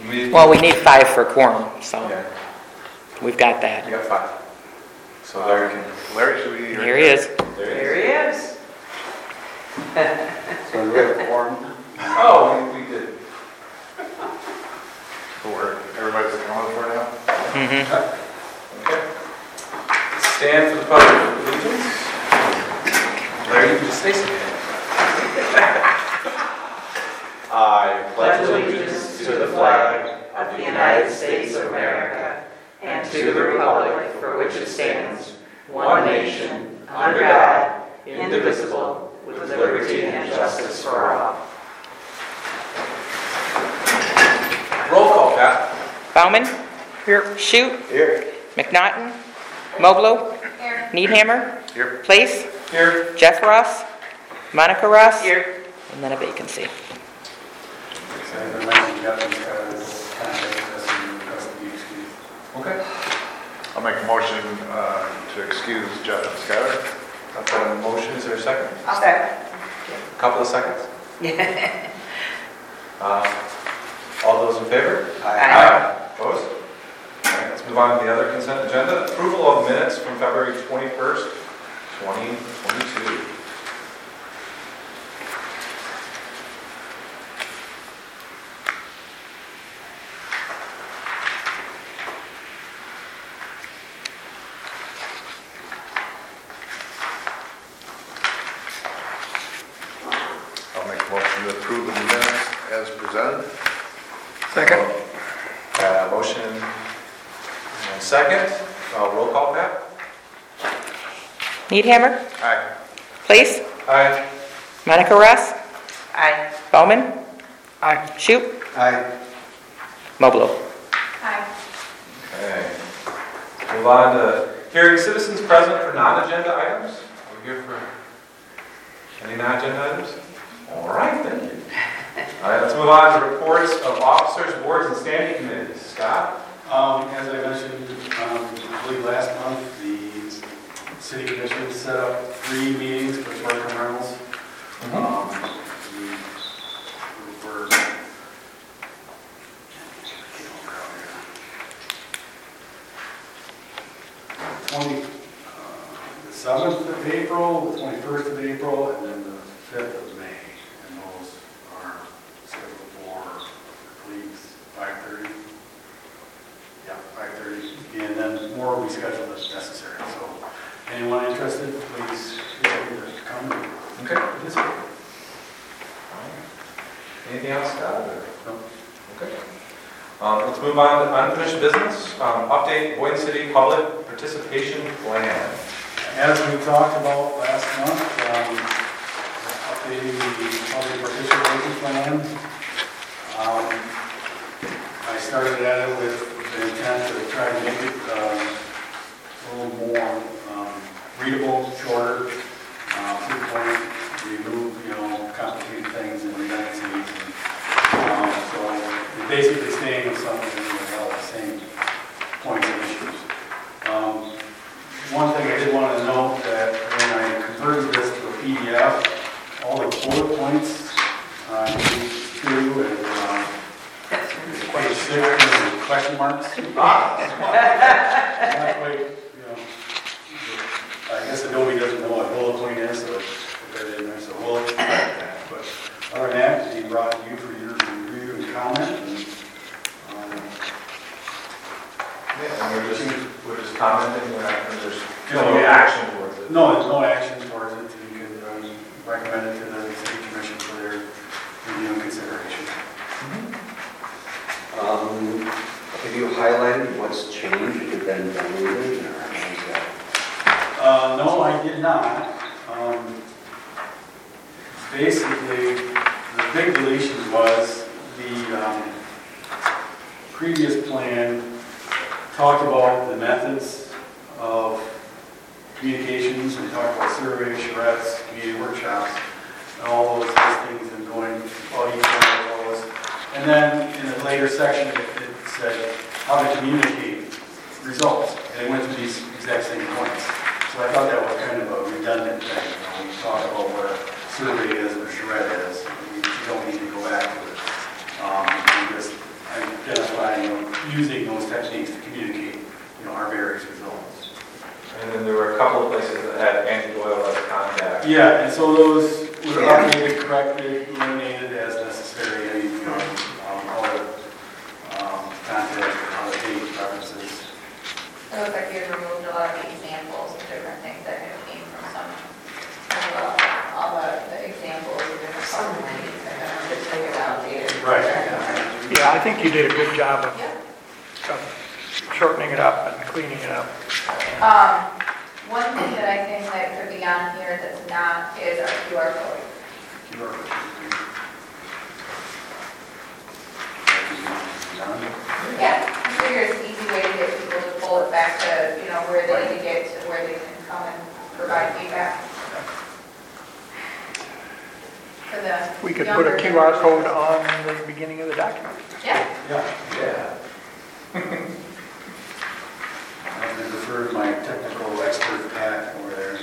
Well, we need 5 for quorum, so Yeah, we've got that. you got 5. So Larry can. Larry, should we? Here he is. There he is. So we have a quorum. Oh, we did. Everybody's accounted for now? Mm-hmm. Okay. Stand for the pledge of allegiance. Larry, you can just say something. I Pledge allegiance to the flag of the United States of America and to the republic for which it stands, one nation, under God, indivisible, with liberty and justice for all. Roll call, Pat. Bauman? Here. Shute? Here. McNaughton? Mogul? Needhammer? Here. Place? Here. Jeff Ross? Monica Ross? Here. And then a vacancy. So as I mentioned, Jeff has contacted us and requested to be excused. Okay. I'll make a motion to excuse Jeff and Skylar. I've got a motion. Is there a second? I'll second. A couple of seconds. All those in favor? Aye. Opposed? All right, let's move on to the other consent agenda. Approval of minutes from February 21st, 2022. I'll make a motion to approve the minutes as presented. Second. Motion and second. Roll call, Pat? Needhammer? Aye. Place? Aye. Monica Ross? Aye. Bauman? Aye. Shute? Aye. Mogul? Aye. Okay. Move on to hearing citizens present for non-agenda items. Are we here for any non-agenda items? All right, thank you. All right, let's move on to reports of officers, boards, and standing committees. Scott? As I mentioned, I believe last month, the city commission set up 3 meetings for short-term rentals. We were, the 7th of April, the 21st of April, and then the 5th of May. And those are scheduled for, I believe, 5:30. Yeah, 5:30. And then more will be scheduled as necessary. So anyone interested, please feel free to come and Okay. participate. Anything else, Scott? or- No. Okay. Let's move on to unfinished business. Update Boyne City Public Participation Plan. As we talked about last month, updating the public participation plan. I started at it with the intent to try to make it a little more readable, shorter, to the point, remove, complicated things and redundancies. So we're basically staying with something with all the same points and issues. One thing I did want to note that when I converted this to a PDF, all the bullet points through and page 6 and question marks. Not quite, I guess Adobe doesn't know what a bullet point is, so it's put that in there. So we'll expect that. But other than that, it's being brought to you for your review and comment. And we're just commenting, there's no action towards it. No, there's no action towards it. You can recommend it to the city commission for their review and consideration. Have you highlighted what's changed and been deleted, or how is that? No, I did not. Basically, the big deletion was the previous plan talked about the methods of communications. We talked about surveys, charrettes, community workshops, and all those things and going about each one of those. And then in a later section, it said how to communicate results. And it went to these exact same points. So I thought that was kind of a redundant thing. When we talk about what a survey is or charrette is, we don't need to go back to it. Because I using those techniques to communicate, our various results. And then there were a couple of places that had Andy Doyle as contact. Yeah, and so those were updated, corrected, eliminated as necessary, all the contact, all the date references. It looks like you had removed a lot of the examples of different things that had came from some, all the examples of different policies that are just figured out later. Right. Yeah, I think you did a good job of Yep. shortening it up and cleaning it up. One thing that I think that could be on here that's not is our QR code. Yeah, I figure it's an easy way to get people to pull it back to, where they need to get to where they can come and provide feedback. For the We could put a younger QR code generations. on the beginning of the document. Yeah. Yeah. I would refer to my technical expert Pat over there.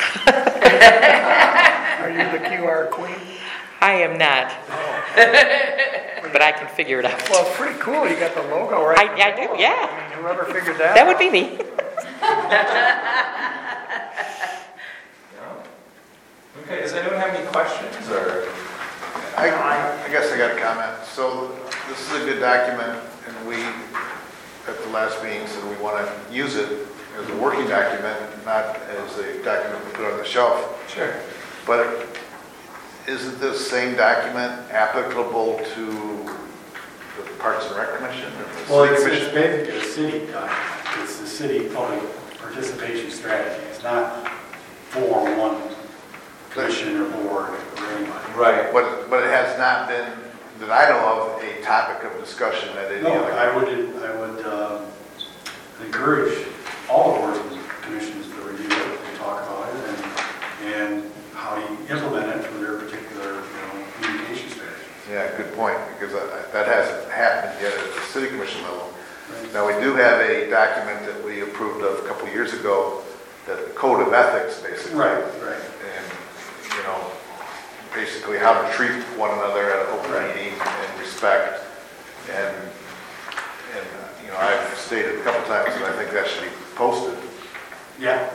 Are you the QR queen? I am not, but I can figure it out. Well, it's pretty cool. You got the logo right. I do, yeah. I mean, whoever figured that That would out. be me. No? Okay, does anyone have any questions or? I guess I got a comment. So this is a good document, and we, at the last meeting, said we want to use it as a working document, not as a document we put on the shelf. Sure. But isn't this same document applicable to the Parks and Rec Commission? or the Well, City it's Commission? basically a city document. It's the city public participation strategy. It's not for one commission or board or anybody. Right. But it has not been, that I know of, a topic of discussion at any No, other. I would encourage all the boards and commissions to review it and talk about it and how to implement it for their particular, communication strategy. Yeah, good point, because that hasn't happened yet at the City Commission level. Right. Now, we do have a document that we approved of a couple of years ago, the Code of Ethics, basically. Right. And, basically how to treat one another at an open Right. meeting and respect. And, I've stated a couple times that I think that should be posted. Yeah.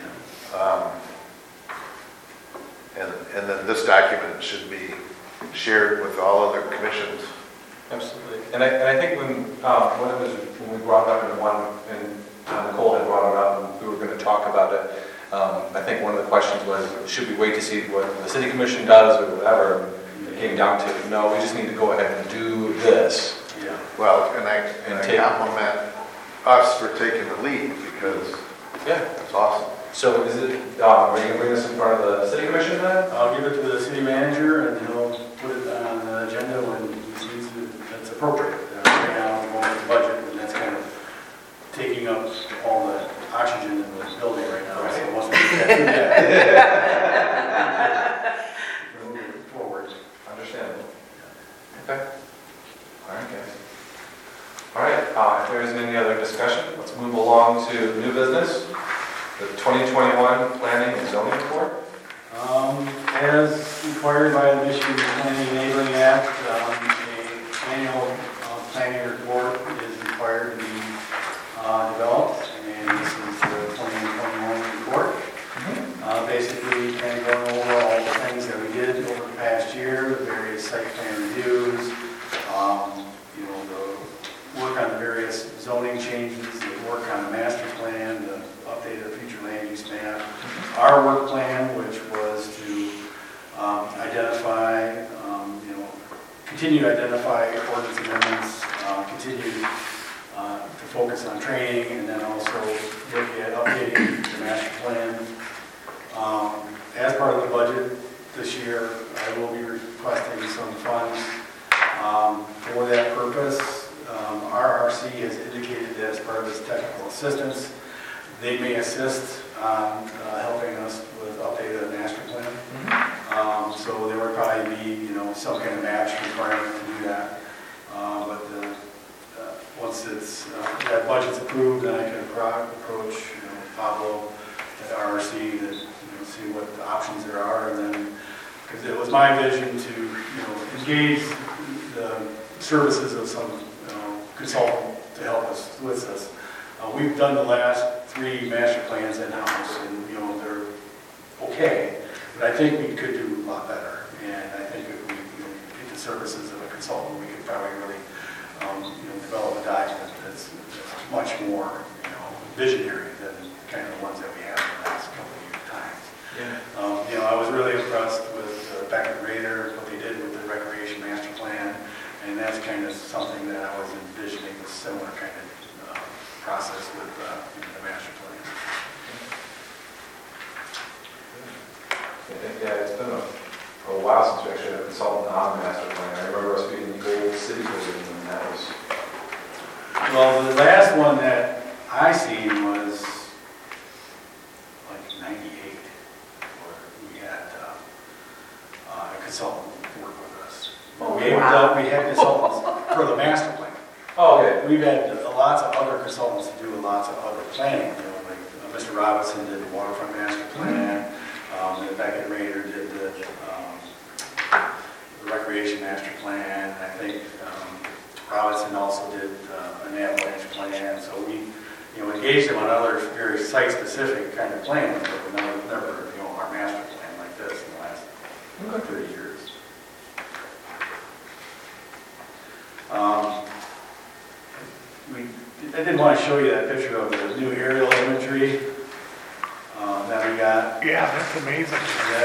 And then this document should be shared with all other commissions. Absolutely. And I think when we brought it up in one, and Nicole had brought it up, and we were going to talk about it, I think one of the questions was, should we wait to see what the city commission does or whatever? It came down to, no, we just need to go ahead and do this. Yeah. Well, and I take- compliment us for taking the lead, because Yeah. it's awesome. So is it, are you going to bring this in front of the city commission then? I'll give it to the city manager and he'll put it on the agenda when he sees that's appropriate. Right now, we're going with the budget and that's kind of taking up all the oxygen in the building right now. So once we get that, we'll move it forward. Understandable. Okay. All right, guys. All right, if there isn't any other discussion, let's move along to new business. The 2021 Planning and Zoning Report. As required by the Michigan Planning and Enabling Act, an annual planning report is required to be developed, and this is the 2021 report. Basically, kind of going over all the things that we did over the past year, the various site plan reviews, the work on the various zoning changes, the work on the master plan, the update of the future land use map, our work plan, which was to identify, continue to identify ordinance amendments, continue to focus on training, and then also look at updating the master plan. As part of the budget this year, I will be requesting some funds for that purpose. RRC has indicated that as part of its technical assistance, they may assist on helping us with updating the master plan. So there would probably be, some kind of match requirement to do that. But once it's that budget's approved, then I can approach Pablo at RRC to see what the options there are, and then because it was my vision to engage the services of some consultant to help us with this. We've done the last 3 master plans in-house, and, you know, they're okay, but I think we could do a lot better. And I think if we, you know, get the services of a consultant, we could probably really, you know, develop a document that's much more, you know, visionary than kind of the ones that we have in the last couple of times. Yeah. You know, I was really impressed with Beckett Raider, what they did with the recreation master plan, and that's kind of something that I was envisioning, a similar kind of process with you know, the master plan. I think, yeah, it's been a while since we actually had a consultant on the master plan. I remember us being in the Gold City building, and that was... Well, the last one that I seen was like 98, where we had a consultant work with us. Oh, We had consultants for the master plan. Oh, okay. We've had lots of other consultants to do lots of other planning, you know, like Mr. Robinson did the waterfront master plan, and Beckett Raider did the recreation master plan. I think Robinson also did an avalanche plan. So we, you know, engaged them on other very site-specific kind of plans, but we never, you know, our master plan like this in the last 30 years. I didn't want to show you that picture of the new aerial imagery that we got. Yeah, that's amazing.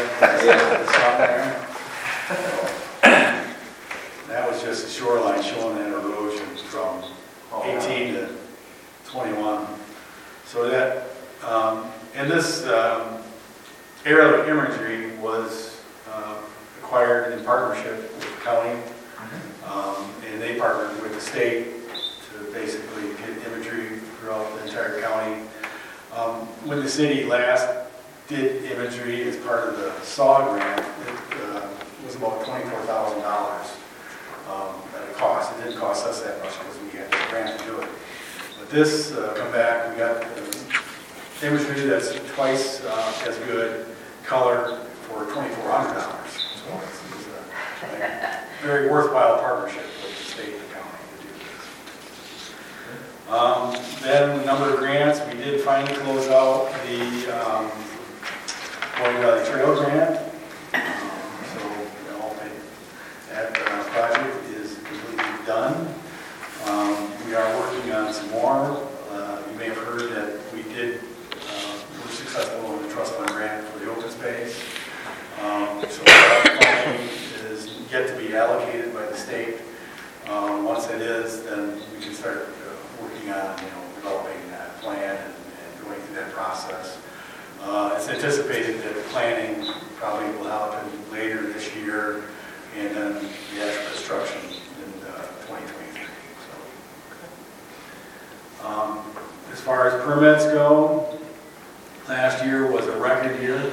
That was just the shoreline showing that erosion from 18 to 21. So that, and this aerial imagery was acquired in partnership with the county, and they partnered with the state to basically get imagery throughout the entire county. When the city last did imagery as part of the SAW grant, it was about $24,000 at a cost. It didn't cost us that much because we had the grant to do it. But this come back, we got imagery that's twice as good, color for $2,400. So it was a very worthwhile partnership with the state and the county to do this. Then a number of grants, we did finally close out the Boyne Valley Trail grant. So you know, that project is completely done. We are working on some more. You may have heard that we were successful in the trust fund grant for the open space. So that funding is yet to be allocated by the state. Once it is, then we can start working on, you know, developing that plan and going through that process. It's anticipated that planning probably will happen later this year, and then the actual construction in 2023. So, as far as permits go, last year was a record year.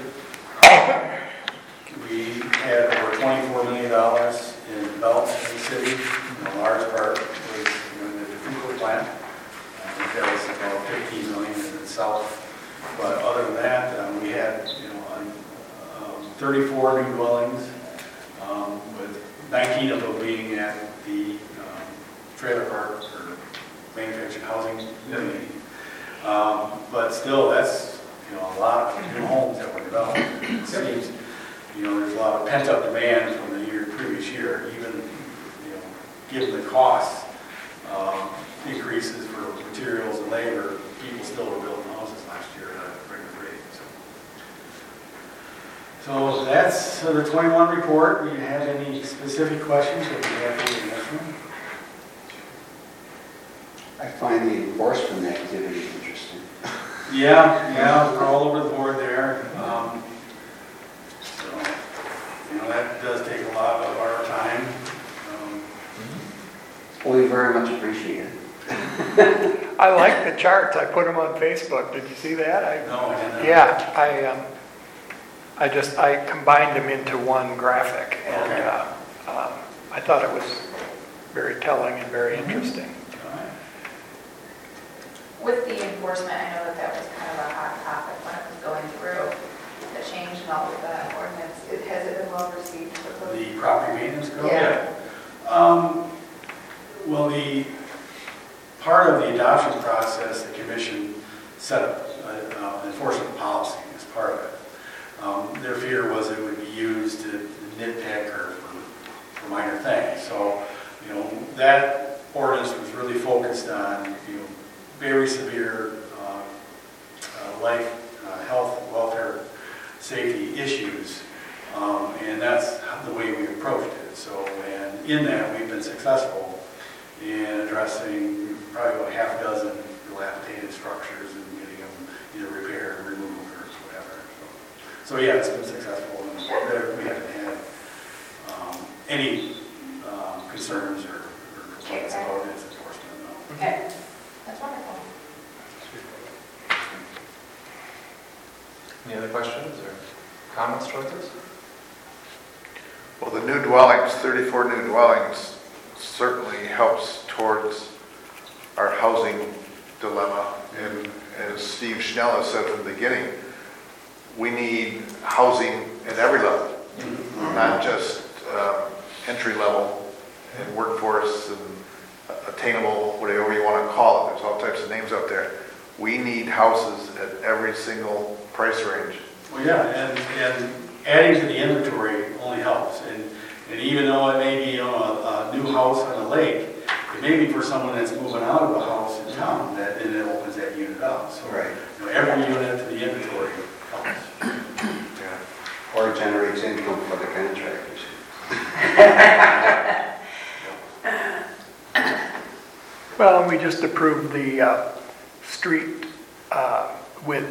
We had over $24 million in development in the city. A large part was in the Fuqua plant. I think that was about $15 million in itself. But other than that, we had 34 new dwellings, with 19 of them being at the trailer park or manufactured housing community. But still, that's a lot of new homes that were developed. It seems there's a lot of pent-up demand from the previous year, even given the cost increases for materials and labor. People still were building houses last year at a regular rate. So that's the 21 report. Do you have any specific questions that you have to answer? I find the enforcement activity interesting. Yeah, we're all over the board there. So, that does take a lot of our time. Well, we very much appreciate it. I like the charts. I put them on Facebook. Did you see that? No, I didn't. Yeah, I combined them into one graphic, and I thought it was very telling and very interesting. With the enforcement, I know that was kind of a hot topic when it was going through the change and all of that ordinance. Has it been well received? The property maintenance code? Yeah. Well, part of the adoption process, the commission set up enforcement policy as part of it. Their fear was it would be used to nitpick or for minor things. So, that ordinance was really focused on, very severe life, health, welfare, safety issues, and that's the way we approached it. So, and in that, we've been successful in addressing probably about half a dozen dilapidated structures and getting them either repaired, removed, or whatever. So yeah, it's been successful, and we haven't had any concerns or complaints about its enforcement. No. Okay, that's wonderful. Any other questions or comments towards this? Well, the new dwellings, 34 new dwellings, certainly helps towards our housing dilemma. And as Steve Schnell has said from the beginning, we need housing at every level, not just entry level and workforce and attainable, whatever you want to call it. There's all types of names out there. We need houses at every single price range. Well, yeah, and adding to the inventory only helps. And even though it may be a new house on a lake, it may be for someone that's moving out of a house in town that then it opens that unit up. So Right. Every unit to the inventory helps. Yeah. Or generates income for the contractors. Well, and we just approved the street width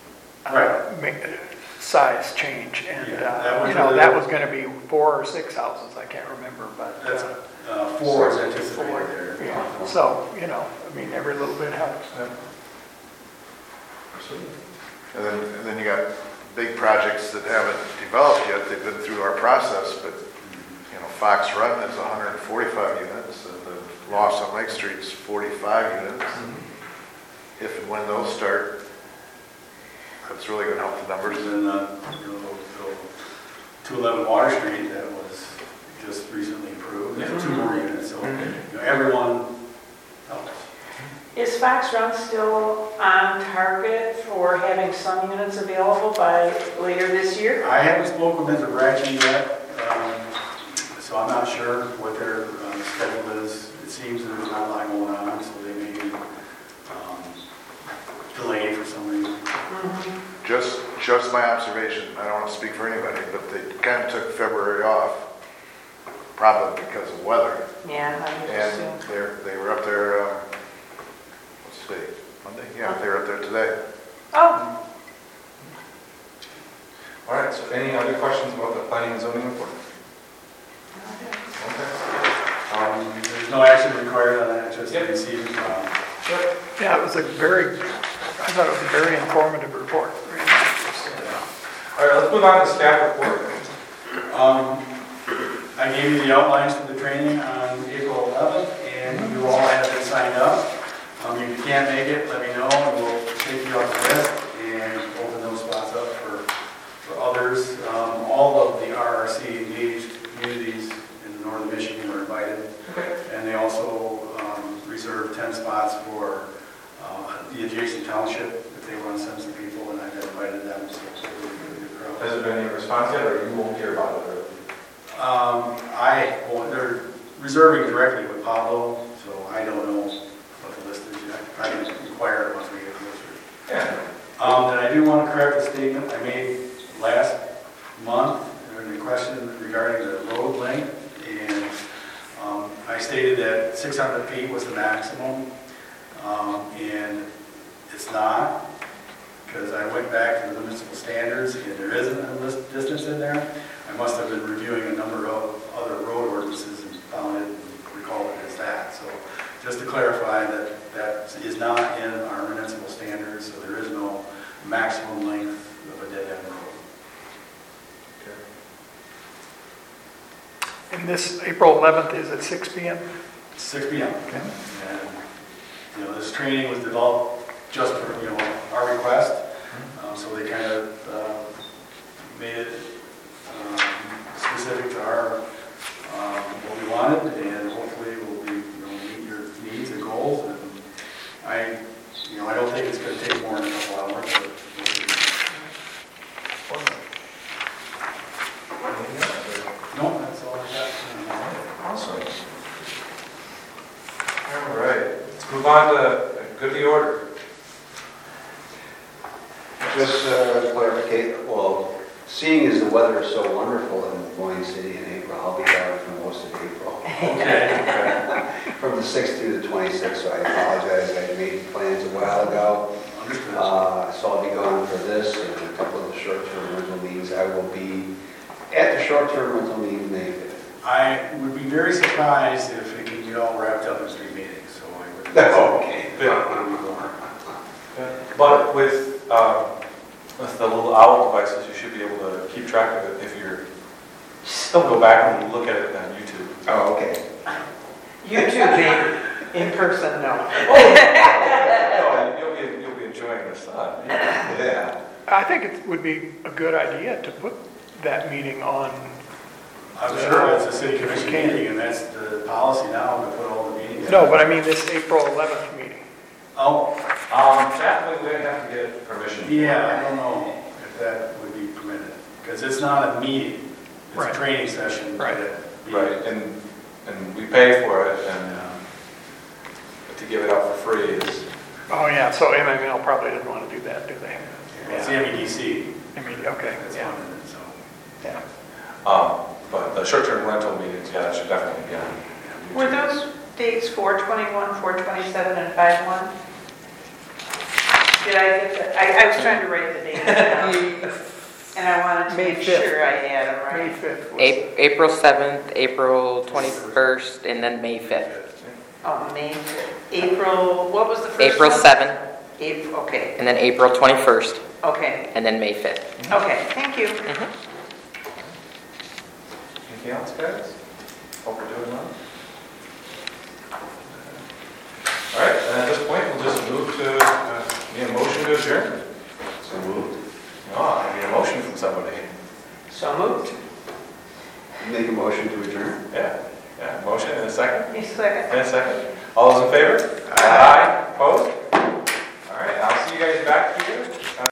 size change, and that was going to be 4 or 6 houses, I can't remember, but That's 4 is anticipated there. yeah. So every little bit helps. Absolutely. And then you got big projects that haven't developed yet. They've been through our process, but Fox Run is 145 units, and the Lost on Lake Street is 45 units. If and when those start, that's really going to help the numbers. And then 211 Water Street that was just recently approved. There's 2 more units, so everyone helps. Is Fox Run still on target for having some units available by later this year? I haven't spoken with Mr. Ratchey yet, so I'm not sure what their schedule is. It seems there's not a lot going on, so they may be delayed for some reason. Just my observation. I don't want to speak for anybody, but they kind of took February off, probably because of weather. Yeah, I would And assume. they were up there. What's today? Monday? Yeah, they were up there today. Oh, All right, so any other questions about the planning and zoning report? Okay. There's no action required on that, just Yep. received. Sure. Yeah, it was I thought it was a very informative report. All right, let's move on to staff report. I gave you the outlines for the training on April 11th, and you all have been signed up. If you can't make it, let me know, and we'll take you off the list and open those spots up for others. All of the RRC engaged communities in northern Michigan are invited, and they also reserved 10 spots for the adjacent township if they want to send some people, and I've invited them. So it's a really good crowd. Has there been any response yet, or you won't hear about it? They're reserving directly with Pablo, so I don't know what the list is yet. I can inquire once we get closer. Yeah. And I do want to correct a statement I made last month in a question regarding the road length, and I stated that 600 feet was the maximum, and it's not, because I went back to the municipal standards, and there isn't a list distance in there. I must have been reviewing a number of other road ordinances and found it and recalled it as that. So just to clarify that is not in our municipal standards, so there is no maximum length of a dead end road. And this April 11th is at 6 p.m.? 6 p.m. Okay. And this training was developed just for our request, so they kind of made it specific to our what we wanted, and hopefully will be meet your needs and goals, and move on to good of the order. Just clarificate, well, seeing as the weather is so wonderful in Moyne City in April, I'll be there for most of April. Okay. From the 6th through the 26th, so I apologize, I made plans a while ago. So I'll be gone for this and a couple of the short-term rental meetings. I will be at the short-term rental meeting May 5th. I would be very surprised if it can get all wrapped up in 3 meetings, so I would. That's okay. But with the little owl devices, you should be able to keep track of it if you're still go back and look at it on YouTube. Oh, okay. YouTube, in person, no. Oh, you'll be enjoying the sun. Yeah. I think it would be a good idea to put that meeting on. I'm sure it's a city commission meeting, and that's the policy now, to put all the meetings. No, but I mean this April 11th meeting. Oh, That way we have to get permission. yeah, I don't know if that would be permitted, because it's not a meeting, it's Right. a training session. Right. Right, and we pay for it, and to give it out for free is, Oh, yeah, so MML probably didn't want to do that, do they? It's the MEDC, I mean, okay, that's yeah. funded it, so. Yeah. but the short-term rental meetings, yeah, that should definitely be on. Were those dates 4/21, 4/27, and 5/1? Did I get that? I was trying to write the dates down, and I wanted to May make 5th. sure I had them May right. 5th was. April 7th, April 21st, and then May 5th. Oh, May 5th. April, what was the first April one? 7th, April, okay, and then April 21st, okay, and then May 5th. okay, thank you. Anything else, guys? Hope we're doing well. All right, and at this point, we'll just move to, need a motion to adjourn. So moved. I need a motion from somebody. So moved. Make a motion to adjourn? Yeah, motion and a second. A second. And a second. All those in favor? Aye. Opposed?